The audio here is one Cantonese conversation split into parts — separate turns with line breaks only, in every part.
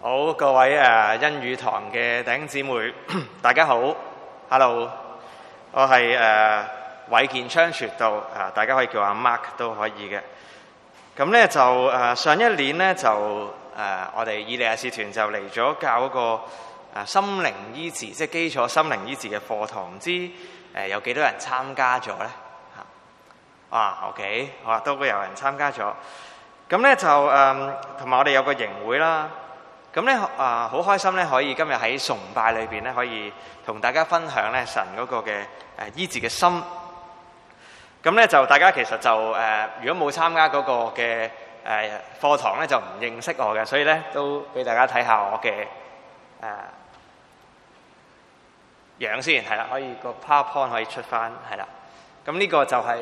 好，各位恩語堂嘅弟兄姊妹，大家好 ，Hello， 我係偉健昌傳道，大家可以叫阿 Mark 都可以嘅。咁咧就上一年咧就我哋以利亞使團就嚟咗教嗰個心靈醫治，即係基礎心靈醫治嘅課堂，唔知有幾多人參加咗咧？OK， 好啊，都會有人參加咗。咁咧就同埋我哋有個營會啦。咁咧好開心咧，可以今日喺崇拜裏邊咧，可以同大家分享咧神嗰個嘅醫治嘅心。咁咧就大家其實就如果冇參加嗰個嘅課堂咧，就唔認識我嘅，所以咧都俾大家睇下我嘅樣先，係啦，可以個 PowerPoint 可以出翻，係啦。咁呢個就係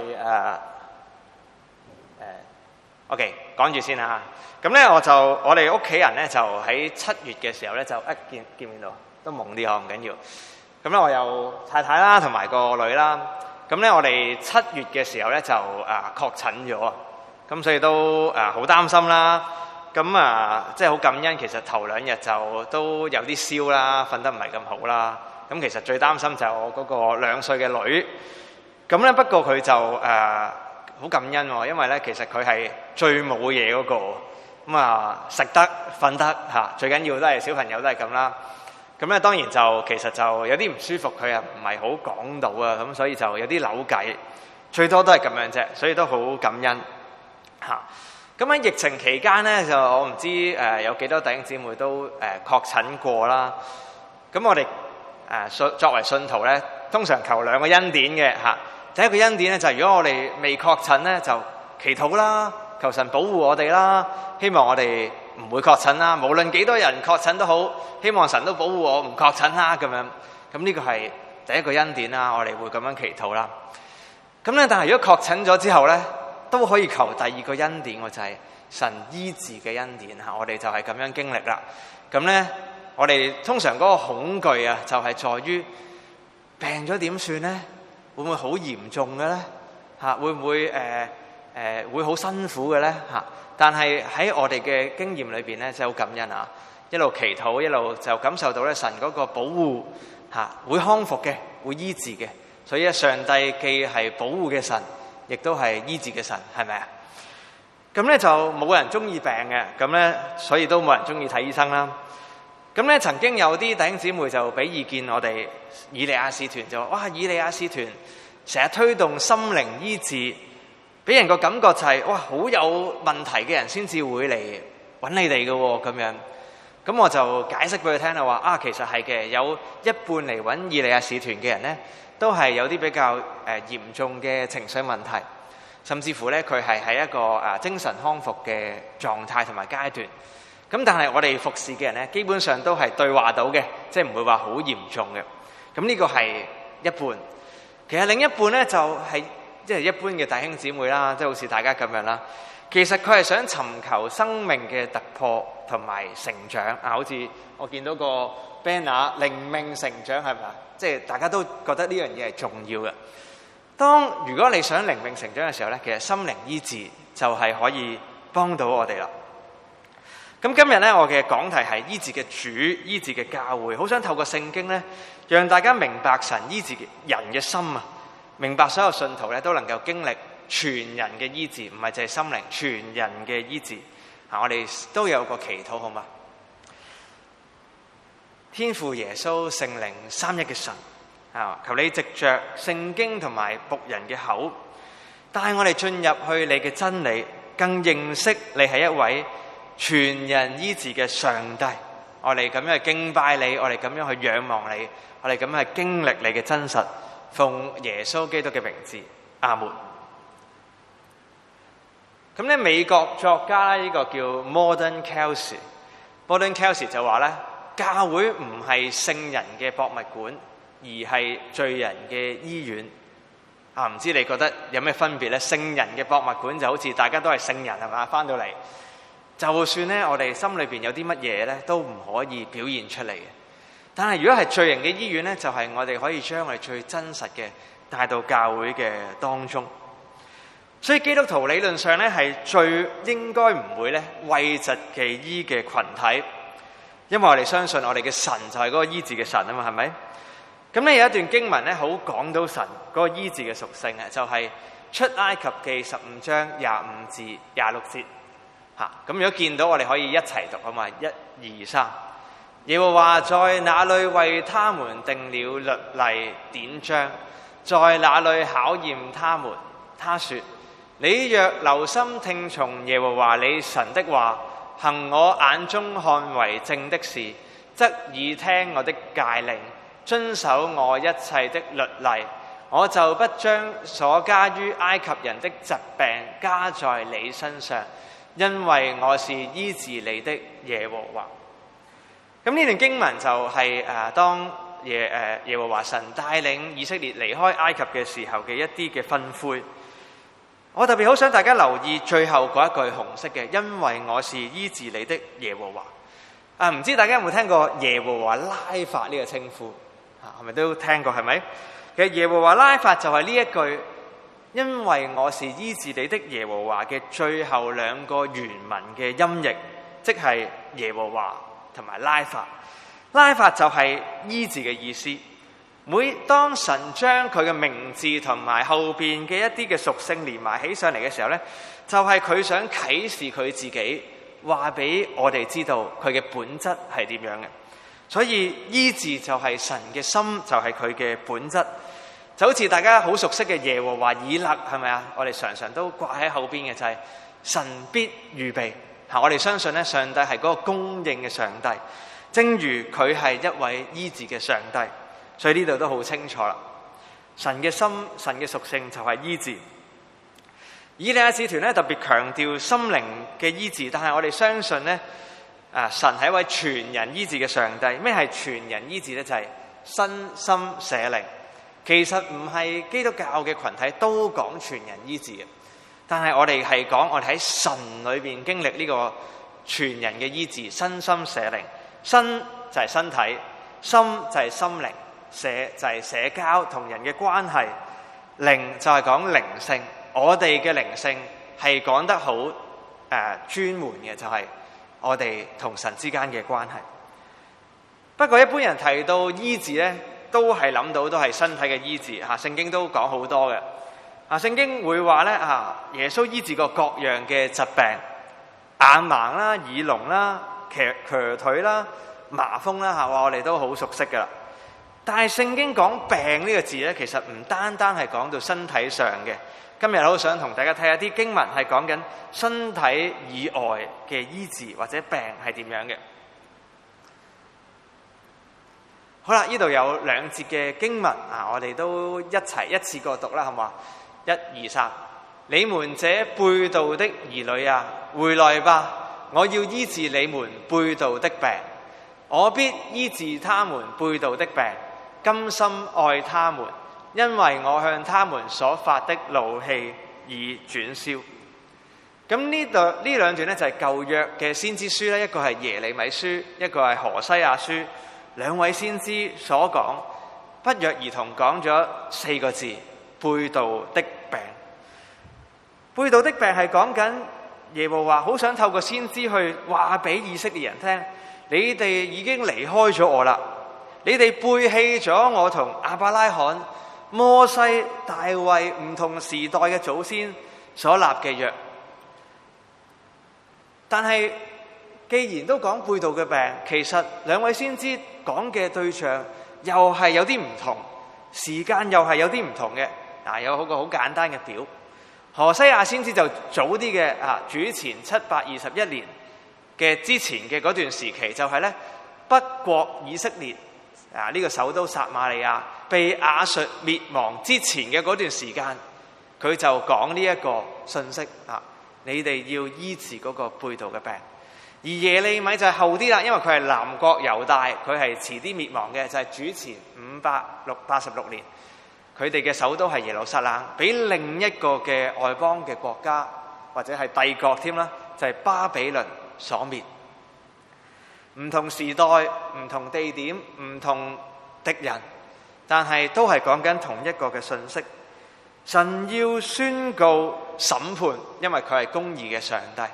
OK， 講住先啦。咁咧我哋屋企人咧就喺7月嘅時候咧就見唔見到都懵啲唔緊要。咁咧我有太太啦同埋個女啦。咁咧我哋7月嘅時候咧就確診咗，咁所以都好擔心啦。咁即係好感恩，其實頭2日就都有啲燒啦，瞓得唔係咁好啦。咁其實最擔心就係我嗰個2歲嘅女。咁咧不過佢就好感恩喎，因為咧其實佢係最冇嘢嗰個，咁食得瞓得最緊要都係小朋友都係咁啦。咁咧當然就其實就有啲唔舒服，佢又唔係好講到啊，咁所以就有啲扭計，最多都係咁樣啫，所以都好感恩嚇。咁喺疫情期間咧，就我唔知有幾多弟兄姊妹都確診過啦。咁我哋作為信徒咧，通常求2個恩典嘅嚇。第一個恩典咧就係如果我哋未確診咧，就祈禱啦，求神保護我哋啦，希望我哋唔會確診啦。無論幾多人確診都好，希望神都保護我唔確診啦咁樣。咁呢個係第一個恩典啦，我哋會咁樣祈禱啦。咁咧，但係如果確診咗之後咧，都可以求第2個恩典，就係神醫治嘅恩典嚇。我哋就係咁樣經歷啦。咁咧，我哋通常嗰個恐懼啊，就係在於病咗點算咧？會唔會好嚴重嘅咧？會唔會會好辛苦嘅咧？但係喺我哋嘅經驗裏邊咧，真係好感恩啊！一路祈禱，一路就感受到咧神嗰個保護會康復嘅，會醫治嘅。所以咧，上帝既係保護嘅神，亦都係醫治嘅神，係咪啊？咁咧就冇人中意病嘅，咁咧所以都冇人中意睇醫生啦。咁咧曾經有啲弟兄姊妹就俾意見我哋以利亞使團，就話：哇，以利亞使團成日推動心靈醫治，俾人個感覺就係哇，好有問題嘅人先至會嚟揾你哋嘅喎咁樣。咁我就解釋俾佢聽啦，話其實係嘅，有一半嚟揾以利亞使團嘅人咧，都係有啲比較嚴重嘅情緒問題，甚至乎咧佢係喺一個精神康復嘅狀態同埋階段。咁但係我哋服侍嘅人咧，基本上都係對話到嘅，即係唔會話好嚴重嘅。咁呢個係一半。其實另一半咧就係即係一般嘅弟兄姊妹啦，即係好似大家咁樣啦。其實佢係想尋求生命嘅突破同埋成長。好似我見到個 banner 靈命成長係咪啊？即係大家都覺得呢樣嘢係重要嘅。如果你想靈命成長嘅時候咧，其實心靈醫治就係可以幫到我哋啦。咁今日咧，我嘅講題係醫治嘅主，醫治嘅教會。好想透過聖經咧，讓大家明白神醫治人嘅心啊，明白所有信徒咧都能夠經歷全人嘅醫治，唔係淨係心靈，全人嘅醫治。我哋都有個祈禱好嘛？天父耶穌聖靈三一嘅神求你藉着聖經同埋僕人嘅口，帶我哋進入去你嘅真理，更認識你係一位全人醫治嘅上帝。我哋咁樣去敬拜你，我哋咁樣去仰望你，我哋咁樣去經歷你嘅真實。奉耶穌基督嘅名字，阿門。咁咧，美國作家呢個叫 Modern Kelsey 就話咧，教會唔係聖人嘅博物館，而係罪人嘅醫院。唔知你覺得有咩分別咧？聖人嘅博物館就好似大家都係聖人係嘛，翻到嚟就算咧我哋心裏邊有啲乜嘢咧，都唔可以表現出嚟嘅。但係如果係罪人嘅醫院咧，就係我哋可以將我哋最真實嘅帶到教會嘅當中。所以基督徒理論上咧係最應該唔會咧諱疾忌醫嘅群體。 因為我哋相信我哋嘅神就係嗰個醫治嘅神啊嘛，係咪？咁咧有一段經文咧，好講到神嗰個醫治嘅屬性啊，就係出埃及記15章25至26節嚇。咁如果見到我哋可以一齊讀好嘛？1、2、3。耶和華在那裏為他們定了律例典章，在那裏考驗他們。他說：你若留心聽從耶和華你神的話，行我眼中看為正的事，則耳聽我的誡令，遵守我一切的律例，我就不將所加於埃及人的疾病加在你身上，因為我是醫治你的耶和華。咁呢段經文就係當耶和華神帶領以色列離開埃及嘅時候嘅一啲嘅吩咐。我特別好想大家留意最後嗰一句紅色嘅，因為我是醫治你的耶和華。唔知大家有冇聽過耶和華拉法呢個稱呼？係咪都聽過？係咪？其實耶和華拉法就係呢一句，因為我是醫治你的耶和華嘅最後兩個原文嘅音譯，即係耶和華同埋拉法。拉法就係醫治嘅意思。每當神將佢嘅名字同埋後邊嘅一啲嘅屬性連埋起上嚟嘅時候呢，就係佢想啟示佢自己，話俾我哋知道佢嘅本質係點樣嘅。所以醫治就係神嘅心，就係佢嘅本質。就好似大家好熟悉嘅耶和華以勒，係咪啊？我哋常常都掛喺後邊嘅就係神必預備。我哋相信咧，上帝係嗰個供應嘅上帝，正如佢係一位醫治嘅上帝。所以呢度都好清楚啦，神嘅心、神嘅屬性就係醫治。以利亞使團咧特別強調心靈嘅醫治，但係我哋相信咧，神係一位全人醫治嘅上帝。咩係全人醫治咧？就係身心社靈。其實唔係基督教嘅群體都講全人醫治嘅，但係我哋係講我哋喺神裏邊經歷呢個全人嘅醫治，身心社靈。身就係身體，心就係心靈。社就係社交同人嘅關係，靈就係講靈性。我哋嘅靈性係講得好專門嘅，就係我哋同神之間嘅關係。不過一般人提到醫治咧，都係諗到都係身體嘅醫治嚇。聖經都講好多嘅聖經會話咧耶穌醫治過各樣嘅疾病，眼盲啦、耳聾啦、瘸腿啦、麻風啦嚇，我哋都好熟悉噶啦。但係聖經講病呢個字咧，其實唔單單係講到身體上嘅。今日好想同大家睇下啲經文係講緊身體以外嘅醫治或者病係點樣嘅。好啦，呢度有2節嘅經文我哋都一齊一次過讀啦，好嘛？1、2、3。你們這背道的兒女啊，回來吧！我要醫治你們背道的病，我必醫治他們背道的病。甘心愛他們，因為我向他們所發的怒氣已轉消。咁呢兩段咧就係舊約嘅先知書咧，一個係耶利米書，一個係何西亞書。兩位先知所講，不約而同講咗4個字：背道的病。背道的病係講緊耶和華好想透過先知去話俾以色列人聽，你哋已經離開咗我啦。你哋背棄咗我同亞伯拉罕、摩西、大衛唔同時代嘅祖先所立嘅約。但係既然都講背道嘅病，其實兩位先知講嘅對象又係有啲唔同，時間又係有啲唔同嘅。有個好簡單嘅表，何西亞先知就早啲嘅主前721年嘅之前嘅嗰段時期，就係咧北國以色列呢個首都撒瑪利亞被亞述滅亡之前嘅嗰段時間，佢就講呢一個信息你哋要醫治嗰個背道嘅病。而耶利米就係後啲啦，因為佢係南國猶大，佢係遲啲滅亡嘅，就係主前586年，佢哋嘅首都係耶路撒冷，俾另一個嘅外邦嘅國家或者係帝國添啦，就係巴比倫所滅。唔同時代、唔同地點、唔同敵人，但係都係講緊同一個嘅信息。神要宣告審判，因為佢係公義嘅上帝。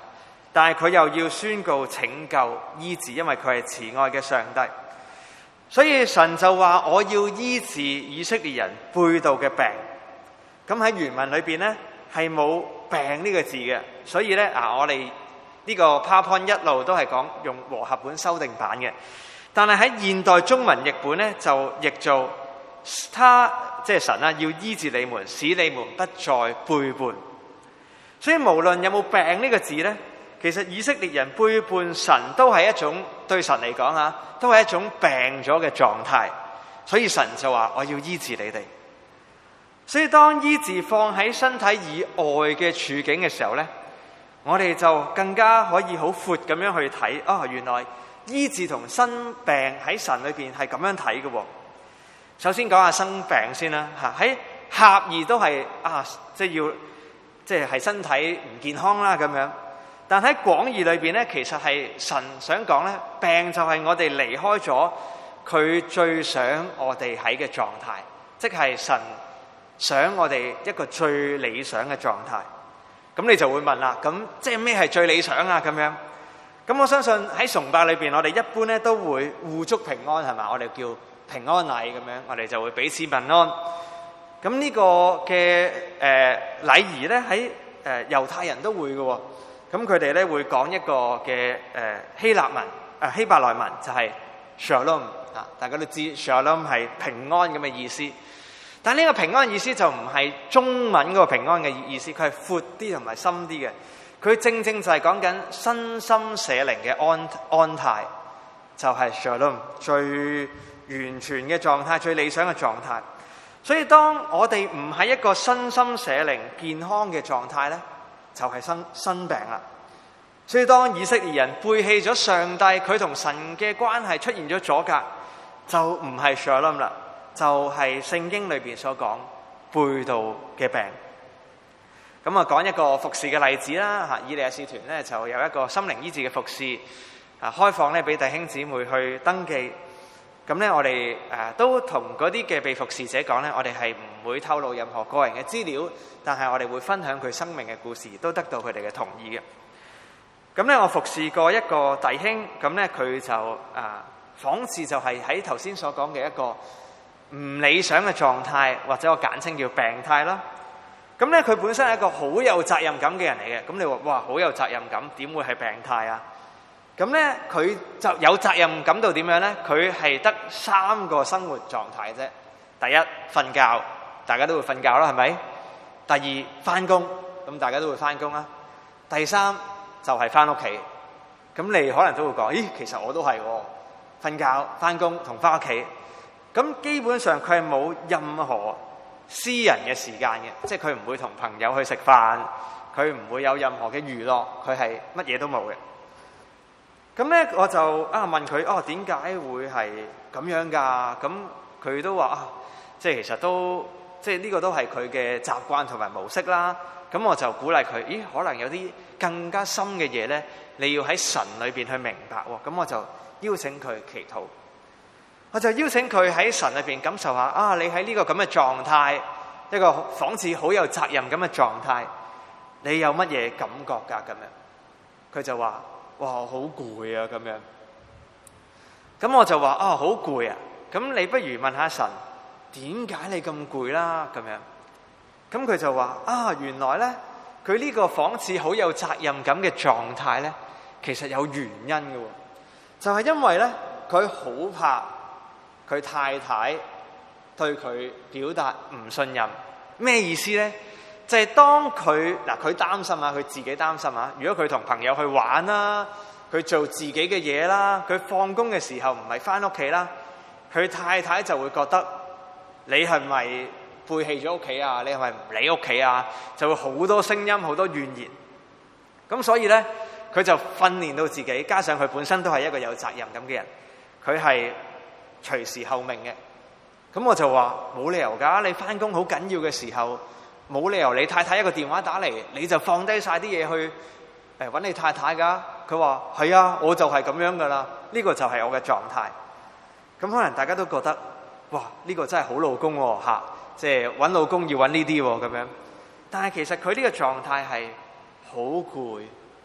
但係佢又要宣告拯救醫治，因為佢係慈愛嘅上帝。所以神就話我要醫治以色列人背道嘅病。咁喺原文裏邊咧係冇病呢個字嘅，所以咧我哋呢個 PowerPoint 一路都係講用和合本修訂版嘅，但係喺現代中文譯本咧就譯做他即係神要醫治你們，使你們不再背叛。所以無論有冇病呢個字咧，其實以色列人背叛神都係一種對神嚟講都係一種病咗嘅狀態。所以神就話我要醫治你哋。所以當醫治放喺身體以外嘅處境嘅時候咧，我哋就更加可以好闊咁樣去睇，原來醫治同生病喺神裏邊係咁樣睇嘅。首先講下生病先啦，喺狹義都係即係身體唔健康啦咁樣。但喺廣義裏邊咧，其實係神想講咧，病就係我哋離開咗佢最想我哋喺嘅狀態，即係神想我哋一個最理想嘅狀態。咁你就會問啦，咁即係咩係最理想啊？咁樣，咁我相信喺崇拜裏邊，我哋一般咧都會互祝平安，係嘛？我哋叫平安禮咁樣，我哋就會彼此問安。咁呢個嘅禮儀咧，喺猶太人都會嘅。咁佢哋咧會講一個嘅希伯來文，就係 Shalom 大家都知 Shalom 係平安咁嘅意思。但呢個平安意思就唔係中文嗰個平安嘅意思，佢係闊啲同埋深啲嘅。佢正正就係講緊身心社靈嘅安泰，就係 Shalom 最完全嘅狀態，最理想嘅狀態。所以當我哋唔係一個身心社靈健康嘅狀態咧，就係生病啦。所以當以色列人背棄咗上帝，佢同神嘅關係出現咗阻隔，就唔係 Shalom 啦，就係聖經裏邊所講背道嘅病。咁講一個服侍嘅例子啦，以利亞使團咧就有一個心靈醫治嘅服侍，開放咧俾弟兄姊妹去登記。咁咧我哋都同嗰啲嘅被服侍者講咧，我哋係唔會透露任何個人嘅資料，但係我哋會分享佢生命嘅故事，都得到佢哋嘅同意嘅。咁咧我服侍過一個弟兄，咁咧佢就仿似就係喺頭先所講嘅一個唔理想嘅狀態，或者我簡稱叫病態啦。咁咧佢本身係一個好有責任感嘅人嚟嘅。咁你話哇，好有責任感，點會係病態啊？咁咧佢就有責任感到點樣咧？佢係得3個生活狀態啫。第一，瞓覺，大家都會瞓覺啦，係咪？第二，返工，咁大家都會返工啦。第三就係返屋企。咁你可能都會講，咦，其實我都係瞓覺、返工同返屋企。咁基本上佢係冇任何私人嘅時間嘅，即係佢唔會同朋友去食飯，佢唔會有任何嘅娛樂，佢係乜嘢都冇嘅。咁咧我就問佢，點解會係咁樣㗎？咁佢都話即係其實都即係呢個都係佢嘅習慣同埋模式啦。咁我就鼓勵佢，可能有啲更加深嘅嘢咧，你要喺神裏邊去明白喎。咁我就邀請佢祈禱，我就邀請佢喺神裏邊感受下你喺呢個咁嘅狀態，一個仿似好有責任咁嘅狀態，你有乜嘢感覺㗎？咁樣佢就話：哇，好攰啊！咁樣，咁我就話：好攰啊！咁你不如問下神，點解你咁攰啦？咁樣，咁佢就話：原來咧，佢呢個仿似好有責任感嘅狀態咧，其實有原因嘅，就係因為咧，佢好怕佢太太對佢表達唔信任。咩意思咧？就係當佢擔心佢自己擔心如果佢同朋友去玩啦，佢做自己嘅嘢啦，佢放工嘅時候唔係返屋企啦，佢太太就會覺得你係咪背棄咗屋企啊？你係咪唔理屋企啊？就會好多聲音，好多怨言。咁所以咧，佢就訓練到自己，加上佢本身都係一個有責任感嘅人，佢係隨時候命嘅。咁我就話冇理由㗎，你返工好緊要嘅時候，冇理由你太太一個電話打嚟，你就放低晒啲嘢去揾你太太㗎。佢話係啊，我就係咁樣㗎啦，呢個就係我嘅狀態。咁可能大家都覺得哇，呢個真係好老公喎，即係揾老公要揾呢啲喎咁樣。但係其實佢呢個狀態係好攰、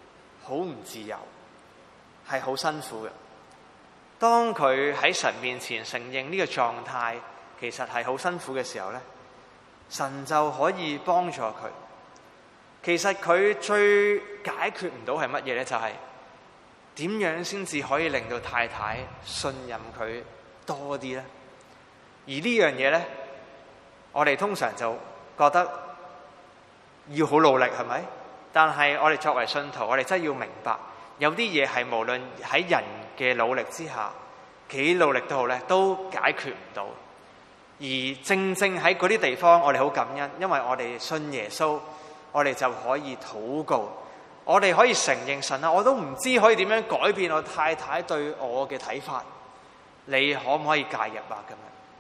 好唔自由，係好辛苦嘅。當佢喺神面前承認呢個狀態其實係好辛苦嘅時候咧，神就可以幫助佢。其實佢最解決唔到係乜嘢咧？就係點樣先至可以令到太太信任佢多啲咧？而呢樣嘢咧，我哋通常就覺得要好努力，係咪？但係我哋作為信徒，我哋真係要明白，有啲嘢係無論喺人嘅努力之下，幾努力都好咧，都解決唔到。而正正喺嗰啲地方，我哋好感恩，因為我哋信耶穌，我哋就可以禱告，我哋可以承認神啊，我都唔知可以點樣改變我太太對我嘅睇法，你可唔可以介入啊？咁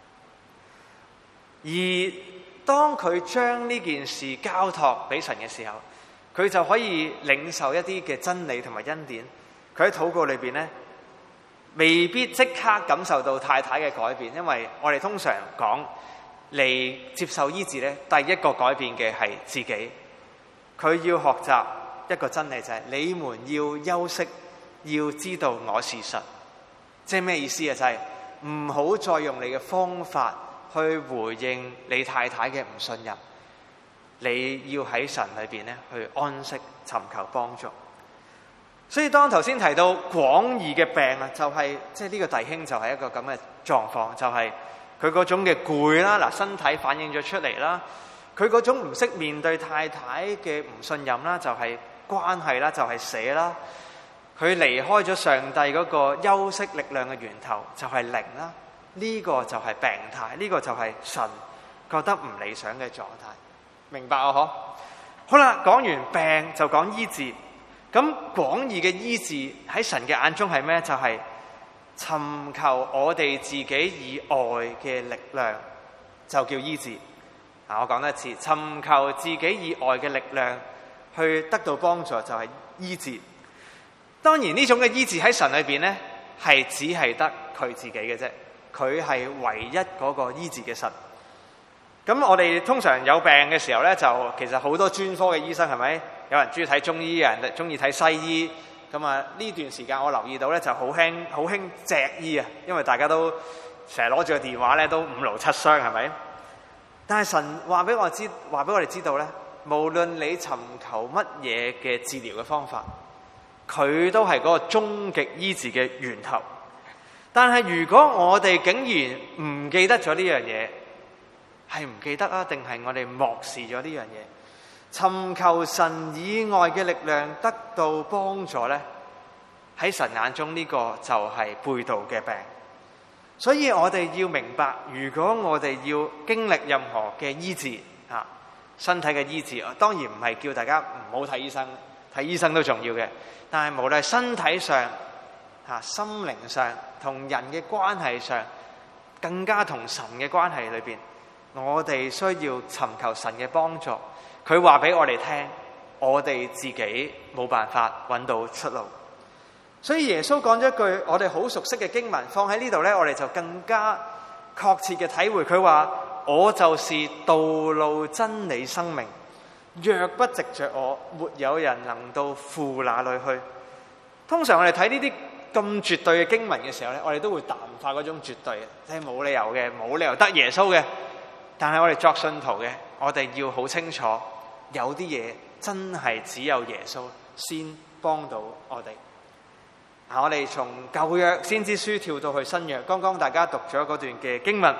樣。而當佢將呢件事交託俾神嘅時候，佢就可以領受一啲嘅真理同埋恩典。佢喺禱告裏邊咧，未必即刻感受到太太嘅改變，因為我哋通常講嚟接受醫治咧，第一個改變嘅係自己。佢要學習一個真理，就係你們要休息，要知道我是神。即係咩意思啊？就係唔好再用你嘅方法去回應你太太嘅唔信任。你要喺神裏邊咧去安息，尋求幫助。所以當頭先提到廣義嘅病啊，就係即係呢個弟兄就係一個咁嘅狀況，就係佢嗰種嘅攰啦，嗱，身體反映咗出嚟啦。佢嗰種唔識面對太太嘅唔信任啦，就係關係啦，就係死啦。佢離開咗上帝嗰個休息力量嘅源頭，就係靈啦。呢個就係病態，呢個就係神覺得唔理想嘅狀態。明白我嗬？好啦，講完病就講醫治。咁廣義嘅醫治喺神嘅眼中係咩？就係尋求我哋自己以外嘅力量，就叫醫治。我講多一次，尋求自己以外嘅力量去得到幫助，就係醫治。當然呢種嘅醫治喺神裏邊咧，係只係得佢自己嘅啫，佢係唯一嗰個醫治嘅神。咁我哋通常有病嘅時候咧，就其實好多專科嘅醫生，係咪？有人中意睇中醫，有人中意睇西醫。咁啊呢段時間我留意到咧，就好興脊醫啊，因為大家都成日攞住個電話咧，都五勞七傷，係咪？但係神話俾我哋知道咧，無論你尋求乜嘢嘅治療嘅方法，佢都係嗰個終極醫治嘅源頭。但係如果我哋竟然唔記得咗呢樣嘢，係唔記得啊，定係我哋漠視咗呢樣嘢？尋求神以外嘅力量得到幫助咧，喺神眼中呢個就係背道嘅病。所以我哋要明白，如果我哋要經歷任何嘅醫治啊，身體嘅醫治，當然唔係叫大家唔好睇醫生，睇醫生都重要嘅。但係無論係身體上、心靈上、同人嘅關係上，更加同神嘅關係裏邊，我哋需要尋求神嘅幫助。佢話俾我哋聽，我哋自己冇辦法揾到出路。所以耶穌講咗一句我哋好熟悉嘅經文，放喺呢度咧，我哋就更加確切嘅體會。佢話：我就是道路、真理、生命，若不藉着我，沒有人能到父那裏去。通常我哋睇呢啲咁絕對嘅經文嘅時候咧，我哋都會淡化嗰種絕對，即係冇理由嘅，冇理由得耶穌嘅。但係我哋作信徒嘅，我哋要好清楚，有啲嘢真係只有耶穌先幫到我哋。我哋從舊約先知書跳到去新約，剛剛大家讀咗嗰段嘅經文，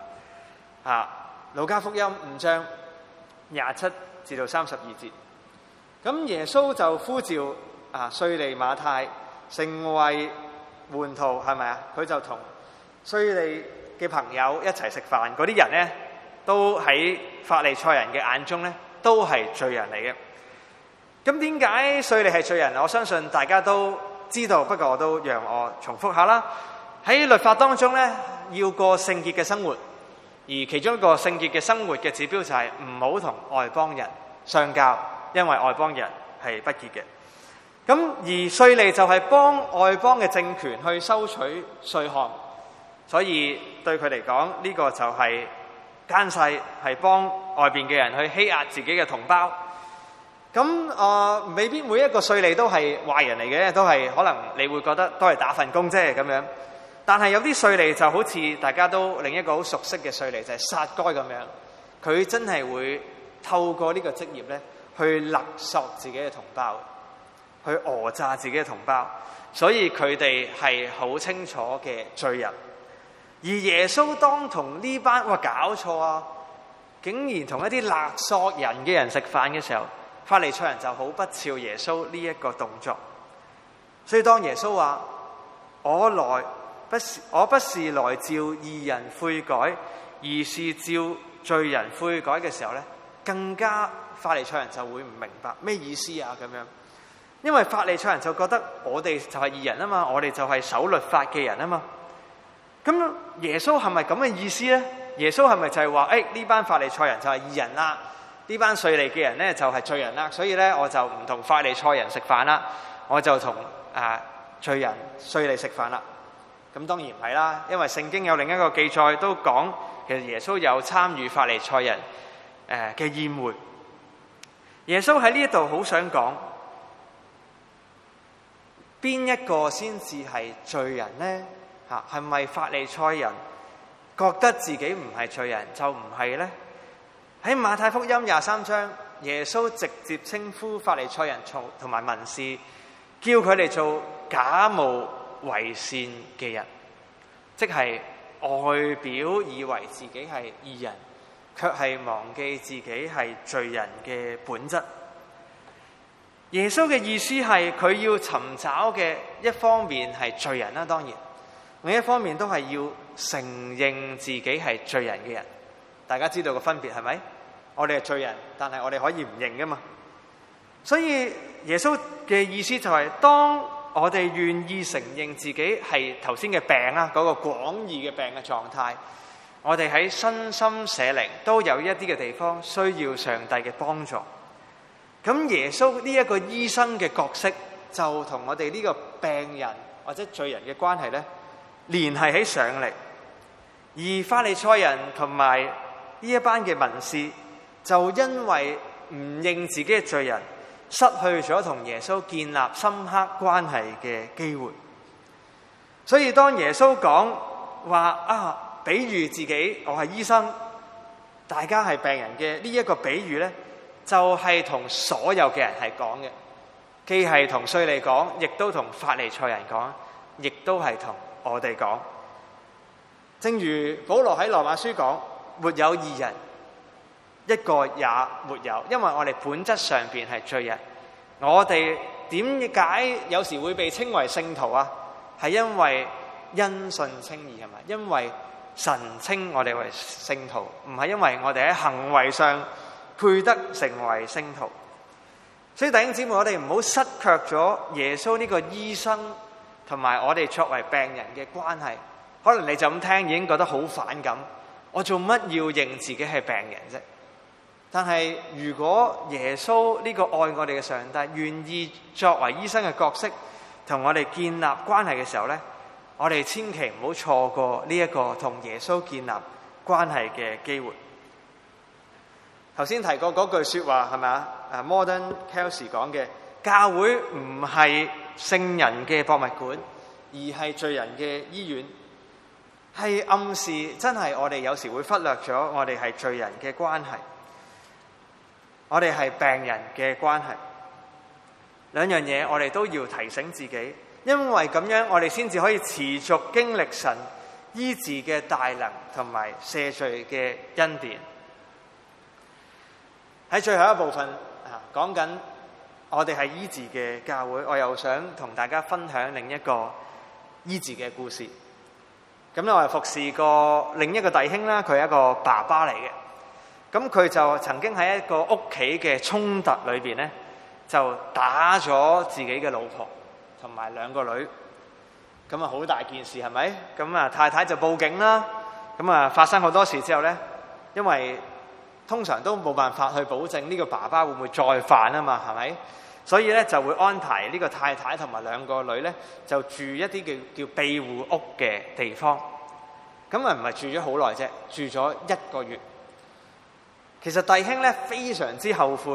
路加福音5章27至到32節。咁耶穌就呼召稅吏馬太成為門徒，係咪啊？佢就同稅吏嘅朋友一齊食飯，嗰啲人咧都喺法利賽人嘅眼中咧都係罪人嚟嘅。咁點解稅吏係罪人？我相信大家都知道，不過我都讓我重複下啦。喺律法當中咧，要過聖潔嘅生活，而其中一個聖潔嘅生活嘅指標就係唔好同外邦人相交，因為外邦人係不潔嘅。咁而稅吏就係幫外邦嘅政權去收取稅項，所以對佢嚟講，呢個就係奸細，係幫外邊嘅人去欺壓自己嘅同胞。 咁未必每一個稅吏都係壞人嚟嘅，都係可能你會覺得都係打份工啫咁樣。但係有啲稅吏就好似大家都另一個好熟悉嘅稅吏就係撒該咁樣，佢真係會透過呢個職業咧去勒索自己嘅同胞，去訛詐自己嘅同胞，所以佢哋係好清楚嘅罪人。而耶穌當同呢班搞錯啊，竟然同一啲勒索人嘅人食飯嘅時候，法利賽人就好不肖耶穌呢一個動作。所以當耶穌話我不是來召義人悔改，而是召罪人悔改嘅時候咧，更加法利賽人就會唔明白咩意思啊咁樣。因為法利賽人就覺得我哋就係義人啊嘛，我哋就係守律法嘅人啊嘛。咁耶穌係咪咁嘅意思咧？耶穌係咪就係話呢班法利賽人就係義人啦，呢班稅吏嘅人咧就係罪人啦，所以咧我就唔同法利賽人食飯啦，我就同罪人稅吏食飯啦。咁當然唔係啦，因為聖經有另一個記載都講，其實耶穌有參與法利賽人嘅宴會。耶穌喺呢一度好想講，邊一個先至係罪人呢？係咪法利賽人覺得自己唔係罪人就唔係呢？喺馬太福音23章，耶穌直接稱呼法利賽人同埋文士，叫佢哋做假冒為善嘅人，即係外表以為自己係義人，卻係忘記自己係罪人嘅本質。耶穌嘅意思係佢要尋找嘅一方面係罪人啦，當然另一方面都係要承認自己係罪人嘅人。大家知道個分別係咪？我哋係罪人，但係我哋可以唔認噶嘛。所以耶穌嘅意思就係，當我哋願意承認自己係頭先嘅病啦，嗰個廣義嘅病嘅狀態，我哋喺身心社靈都有一啲嘅地方需要上帝嘅幫助。咁耶穌呢一個醫生嘅角色，就同我哋呢個病人或者罪人嘅關係咧，聯繫起上嚟。而法利賽人同埋呢一班嘅文士，就因為唔認自己嘅罪人，失去咗同耶穌建立深刻關係嘅機會。所以當耶穌講話比喻自己我係醫生，大家係病人嘅呢一個比喻咧，就係同所有嘅人係講嘅，既係同稅吏講，亦都同法利賽人講，亦都係同我哋講。正如保羅喺羅馬書講，沒有義人，一個也沒有，因為我哋本質上邊係罪人。我哋點解有時會被稱為聖徒啊？係因為因信稱義，係咪？因為神稱我哋為聖徒，唔係因為我哋喺行為上配得成為聖徒。所以弟兄姊妹，我哋唔好失卻咗耶穌呢個醫生同埋我哋作為病人嘅關係。可能你就咁聽已經覺得好反感，我做乜要認自己係病人啫？但係如果耶穌呢個愛我哋嘅上帝願意作為醫生嘅角色同我哋建立關係嘅時候咧，我哋千祈唔好錯過呢一個同耶穌建立關係嘅機會。頭先提過嗰句說話係咪啊？Morton Kelsey 講嘅，教會唔係聖人嘅博物館，而係罪人嘅醫院，係暗示真係我哋有時會忽略咗我哋係罪人嘅關係，我哋係病人嘅關係。兩樣嘢我哋都要提醒自己，因為咁樣我哋先至可以持續經歷神醫治嘅大能同埋赦罪嘅恩典。喺最後一部分講緊我哋係醫治嘅教會，我又想同大家分享另一個醫治嘅故事。咁咧，我係服侍過另一個弟兄啦，佢係一個爸爸嚟嘅。咁佢就曾經喺一個屋企嘅衝突裏邊咧，就打咗自己嘅老婆同埋兩個女。咁啊，好大件事係咪？咁啊，太太就報警啦。咁啊，發生好多事之後咧，因為通常都冇辦法去保證呢個爸爸會唔會再犯啊嘛，係咪？所以咧就會安排呢個太太同埋兩個女咧就住一啲叫庇護屋嘅地方。咁啊唔係住咗好耐啫，住咗1個月。其實弟兄咧非常之後悔，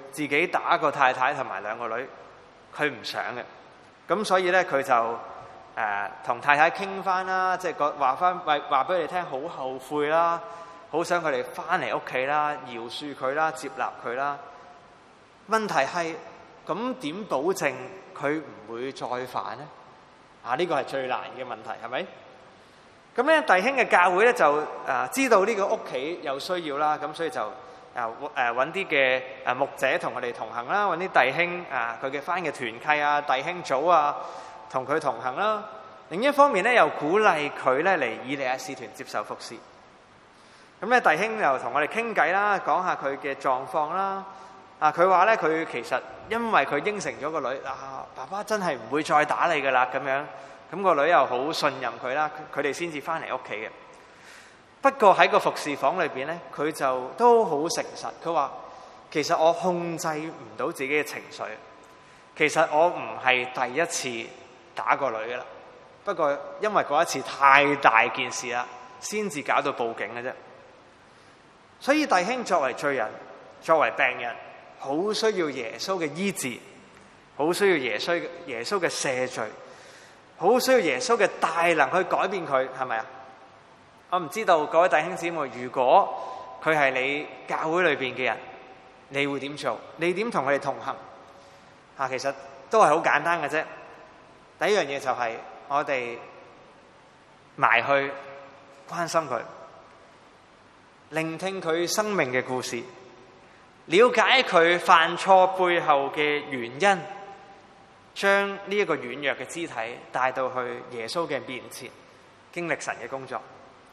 自己打個太太同埋兩個女，佢唔想嘅。咁所以咧佢就同太太傾翻啦，即係話俾佢哋聽，好後悔啦，好想佢哋翻嚟屋企啦，饒恕佢啦，接納佢啦。問題係咁點保證佢唔會再犯呢？呢個係最難嘅問題，係咪？咁咧弟兄嘅教會咧就知道呢個屋企有需要啦，咁所以就揾啲嘅牧者同我哋同行啦，揾啲弟兄佢嘅翻嘅團契啊、弟兄組啊同佢同行啦。另一方面咧又鼓勵佢咧嚟以利亞使團接受服侍。咁咧弟兄又同我哋傾偈啦，講下佢嘅狀況啦。佢話咧佢其實因為佢應承咗個女爸爸真係唔會再打你噶啦咁樣。咁個女又好信任佢啦，佢哋先至翻嚟屋企嘅。不過喺個服侍房裏邊咧，佢就都好誠實。佢話其實我控制唔到自己嘅情緒，其實我唔係第一次打個女噶啦。不過因為嗰一次太大件事啦，先至搞到報警嘅啫。所以弟兄作為罪人，作為病人，好需要耶穌嘅醫治，好需要耶穌嘅赦罪，好需要耶穌嘅大能去改變佢，係咪啊？我唔知道各位弟兄姊妹，如果佢係你教會裏邊嘅人，你會點做？你點同佢哋同行？其實都係好簡單嘅啫。第一樣嘢就係我哋埋去關心佢，聆聽佢生命嘅故事，了解佢犯錯背後嘅原因，將呢一個軟弱嘅肢體帶到去耶穌嘅面前，經歷神嘅工作。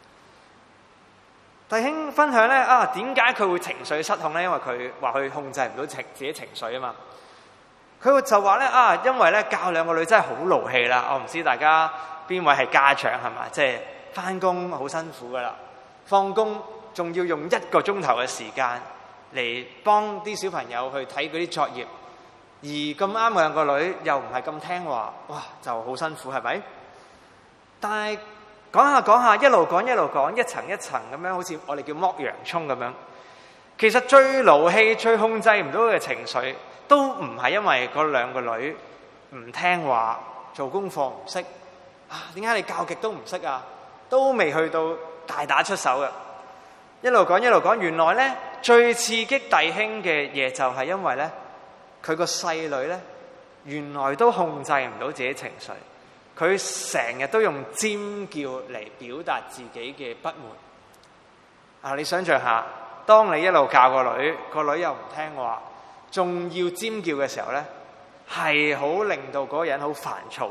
弟兄分享咧點解佢會情緒失控咧？因為佢話佢控制唔到自己情緒啊嘛。佢就話咧因為咧教兩個女真係好勞氣啦。我唔知大家邊位係家長係嘛？即係翻工好辛苦噶啦，放工仲要用1個鐘頭嘅時間嚟幫啲小朋友去睇嗰啲作業，而咁啱兩個女又唔係咁聽話，哇就好辛苦係咪？但係講下一路講一層一層咁樣，好似我哋叫剝洋葱咁樣。其實最勞氣、最控制唔到嘅情緒，都唔係因為嗰兩個女唔聽話、做功課唔識點解你教極都唔識啊？都未去到大打出手嘅。一路講，原來咧最刺激弟兄嘅嘢就係因為咧佢個細女咧原來都控制唔到自己情緒，佢成日都用尖叫嚟表達自己嘅不滿。你想象下，當你一路教個女又唔聽話，仲要尖叫嘅時候咧，係好令到嗰個人好煩躁。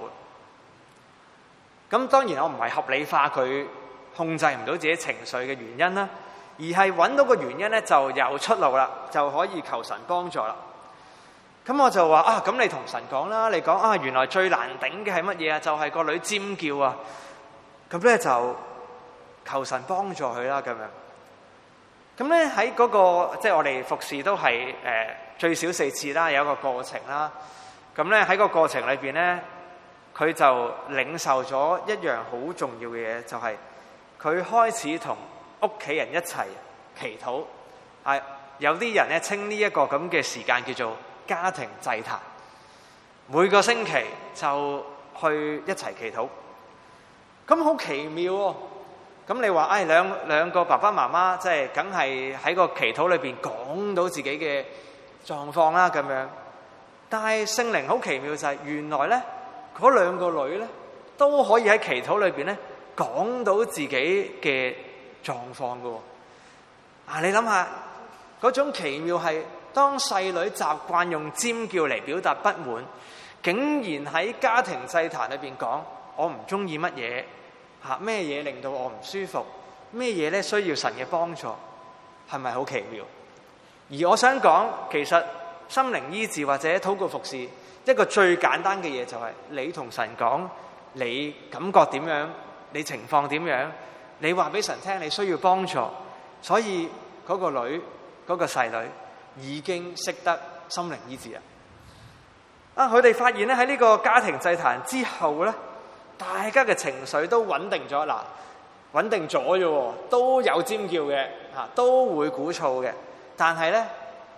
咁當然我唔係合理化佢控制唔到自己情緒嘅原因啦，而係揾到個原因咧就有出路啦，就可以求神幫助啦。咁我就話咁你同神講啦，你講原來最難頂嘅係乜嘢啊？就係個女尖叫啊！咁咧就求神幫助佢啦，咁樣。咁咧喺嗰個即係我哋服侍都係最少4次啦，有一個過程啦。咁咧喺個過程裏邊咧，佢就領受咗一樣好重要嘅嘢，就係佢開始同屋企人一齊祈禱。有啲人咧稱呢一個咁嘅時間叫做家庭祭壇，每個星期就去一齊祈禱。咁好奇妙喎！咁你話兩個爸爸媽媽即係梗係喺個祈禱裏邊講到自己嘅狀況啦咁樣。但係聖靈好奇妙就係原來咧嗰兩個女咧都可以喺祈禱裏邊咧講到自己嘅狀況㗎喎。你諗下嗰種奇妙係，當細女習慣用尖叫嚟表達不滿，竟然喺家庭祭壇裏邊講我唔中意乜嘢。咩嘢令到我唔舒服？咩嘢咧需要神嘅幫助？係咪好奇妙？而我想講，其實心靈醫治或者禱告服侍一個最簡單嘅嘢就係你同神講你感覺點樣，你情況點樣，你話俾神聽你需要幫助。所以嗰個女嗰個細女已經識得心靈醫治啦。佢哋發現咧喺呢個家庭祭壇之後咧，大家嘅情緒都穩定咗。穩定咗啫，都有尖叫嘅，都會鼓噪嘅。但係咧，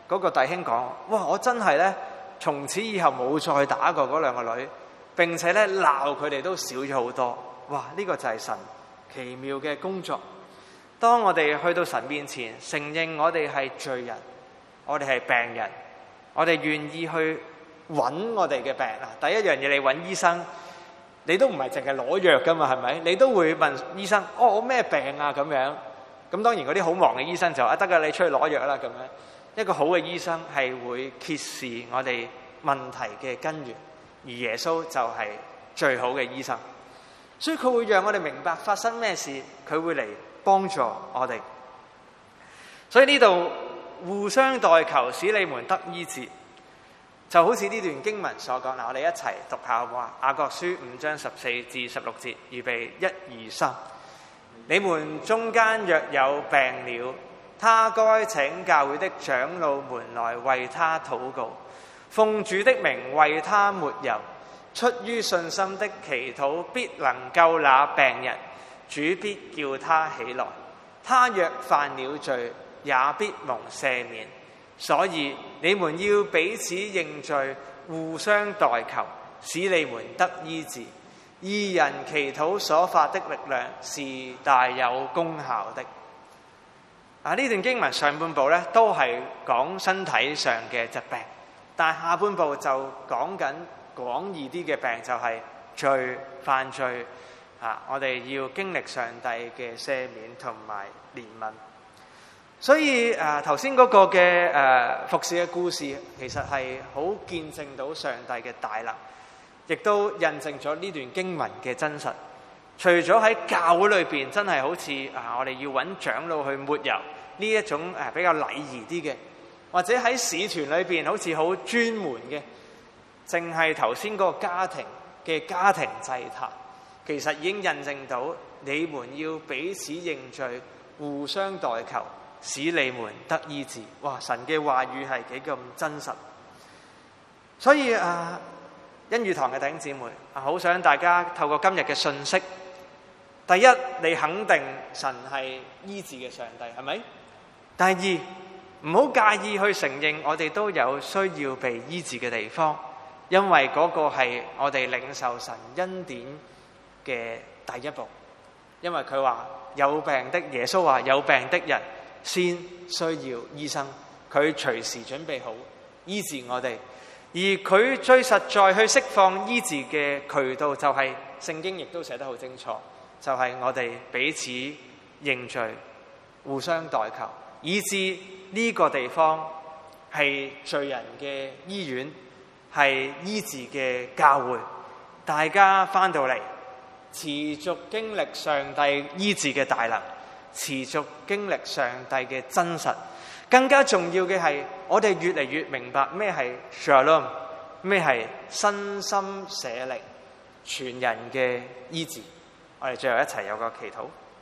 嗰個弟兄講：哇！我真係咧，從此以後冇再打過嗰兩個女，並且咧鬧佢哋都少咗好多。哇！呢個就係神奇妙嘅工作。當我哋去到神面前，承認我哋係罪人，我哋係病人，我哋願意去揾我哋嘅病啊！第一樣嘢，你揾醫生，你都唔係淨係攞藥噶嘛，係咪？你都會問醫生：哦，我咩病啊？咁樣。咁當然嗰啲好忙嘅醫生就得㗎，你出去攞藥啦咁樣。一個好嘅醫生係會揭示我哋問題嘅根源，而耶穌就係最好嘅醫生，所以佢會讓我哋明白發生咩事，佢會嚟幫助我哋。所以呢度互相代求，使你們得醫治，就好似呢段經文所講。嗱，我哋一齊讀下話，雅各書5章14至16節，預備1、2、3。你們中間若有病了，他該請教會的長老們來為他禱告，奉主的名為他抹油，出於信心的祈禱必能救那病人，主必叫他起來。他若犯了罪，也必蒙赦免。所以你們要彼此認罪，互相代求，使你們得醫治。義人祈禱所發的力量是大有功效的。呢段經文上半部咧都係講身體上嘅疾病，但係下半部就講緊廣義啲嘅病，就係犯罪。我哋要經歷上帝嘅赦免同埋憐憫。所以頭先嗰個嘅服侍嘅故事，其實係好見證到上帝嘅大能，亦都印證咗呢段經文嘅真實。除咗喺教會裏邊真係好似我哋要揾長老去抹油呢一種比較禮儀啲嘅，或者喺使團裏邊好似好專門嘅，淨係頭先嗰個家庭嘅家庭祭壇，其實已經印證到你們要彼此認罪，互相代求，使你們得醫治。哇！神嘅話語係幾咁真實。所以恩語堂嘅弟兄姊妹，好想大家透過今日嘅信息，第一，你肯定神係醫治嘅上帝，係咪？第二，唔好介意去承認我哋都有需要被醫治嘅地方，因為嗰個係我哋領受神恩典嘅第一步。因為佢話有病的，耶穌話有病的人先需要醫生，佢隨時準備好醫治我哋。而佢最實在去釋放醫治嘅渠道，就係聖經亦都寫得好清楚，就係我哋彼此認罪，互相代求，以致呢個地方係罪人嘅醫院，係醫治嘅教會。大家翻到嚟，持續經歷上帝醫治嘅大能，持續經歷上帝嘅真實。更加重要嘅係，我哋越嚟越明白咩係 Shalom， 咩係身心社靈全人嘅醫治。我哋最後一齊有個祈禱。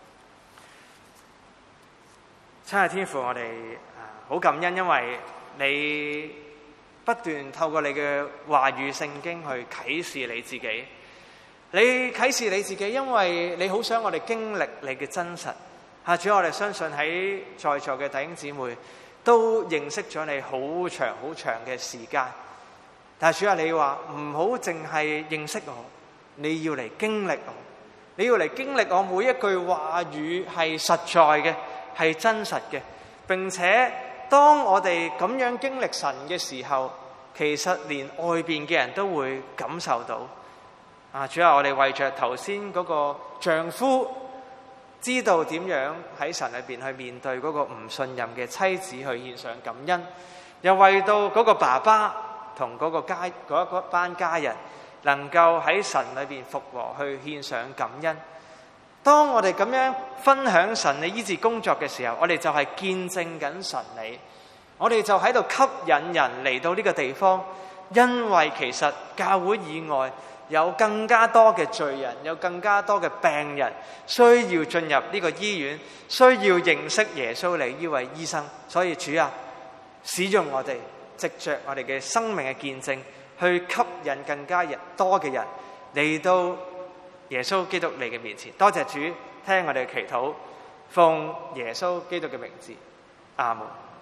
親愛天父，我哋好感恩，因為你不斷透過你嘅話語聖經去啟示你自己。你啟示你自己，因為你好想我哋經歷你嘅真實。主，我哋相信喺在座嘅弟兄姊妹都認識咗你好長好長嘅時間，但係主啊，你話唔好淨係認識我，你要嚟經歷我，你要嚟經歷我每一句話語係實在嘅，係真實嘅，並且當我哋咁樣經歷神嘅時候，其實連外邊嘅人都會感受到。主啊，我哋為着頭先嗰個丈夫，知道點樣喺神裏邊去面對嗰個唔信任嘅妻子去獻上感恩，又為到嗰個爸爸同嗰一班家人能夠喺神裏邊復和去獻上感恩。當我哋咁樣分享神嘅醫治工作嘅時候，我哋就係見證緊神你，我哋就喺度吸引人嚟到呢個地方，因為其實教會以外有更加多嘅罪人，有更加多嘅病人需要進入呢個醫院，需要認識耶穌你呢位醫生。所以主啊，使用我哋，藉着我哋嘅生命嘅見證，去吸引更加多嘅人嚟到耶穌基督你嘅面前。多謝主，聽我哋嘅祈禱，奉耶穌基督嘅名字，阿門。